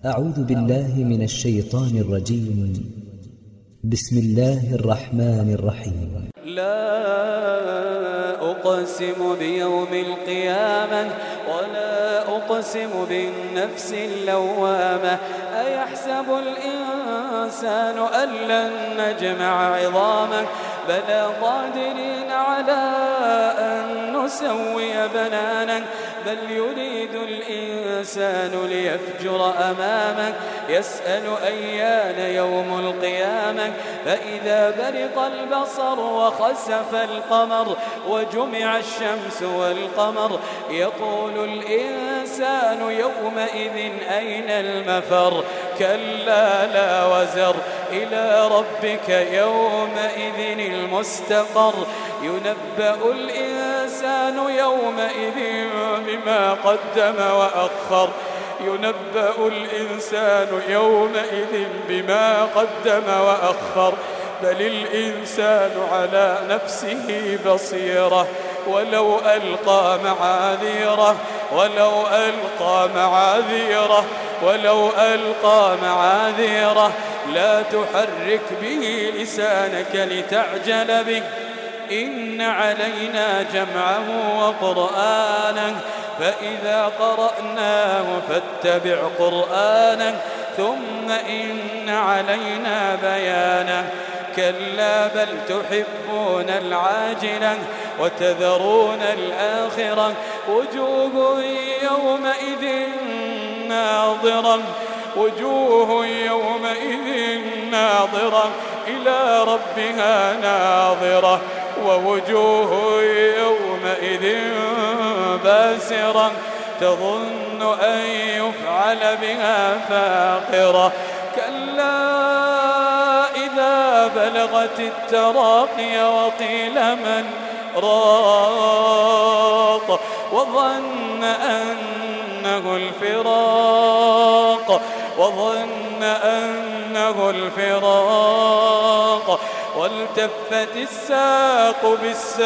أعوذ بالله من الشيطان الرجيم. بسم الله الرحمن الرحيم. لا أقسم بيوم القيامة ولا أقسم بالنفس اللوامة أيحسب الإنسان أن لن نجمع عظامه بلى قادرين على أن نسوي بنانه بل يريد الإنسان ليفجر أمامه يسأل أيان يوم القيامة فإذا برق البصر وخسف القمر وجمع الشمس والقمر يقول الإنسان يومئذ أين المفر كلا لا وزر إلى ربك يومئذ المستقر ينبأ الإنسان يومئذ بما قدم وأخر ينبأ الإنسان يومئذ بما قدم وأخر بل الإنسان على نفسه بصيرة ولو ألقى معاذيره لا تحرك به لسانك لتعجل به إن علينا جمعه وقرآنه فإذا قرأناه فاتبع قرآنه ثم إن علينا بيانه كلا بل تحبون العاجلة وتذرون الآخرة وجوه يومئذ ناظرة إلى ربها ناظرة ووجوه يومئذ باسرة تظن أن يفعل بها فاقرة كلا إذا بلغت التراقي وقيل من راق وظن أنه الفراق والتفت الساق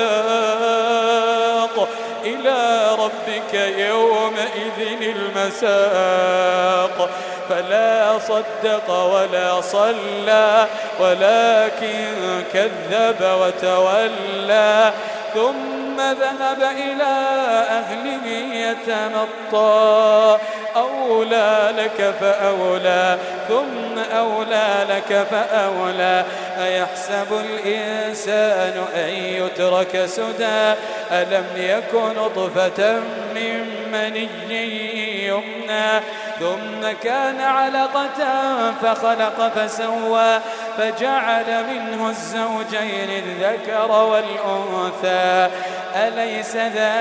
بالساق إلى ربك يومئذ المساق فلا صدق ولا صلى ولكن كذب وتولى ثم ذهب إلى أهله يتمطى أولى لك فأولى ثم أولى لك فأولى أيحسب الإنسان أن يترك سدى ألم يكن نطفة من مني يمنى ثم كان علقة فخلق فسوى فجعل منه الزوجين الذكر والأنثى أليس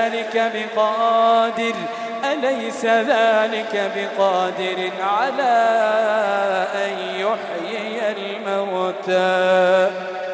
ذلك بقادر على أن يحيي الموتى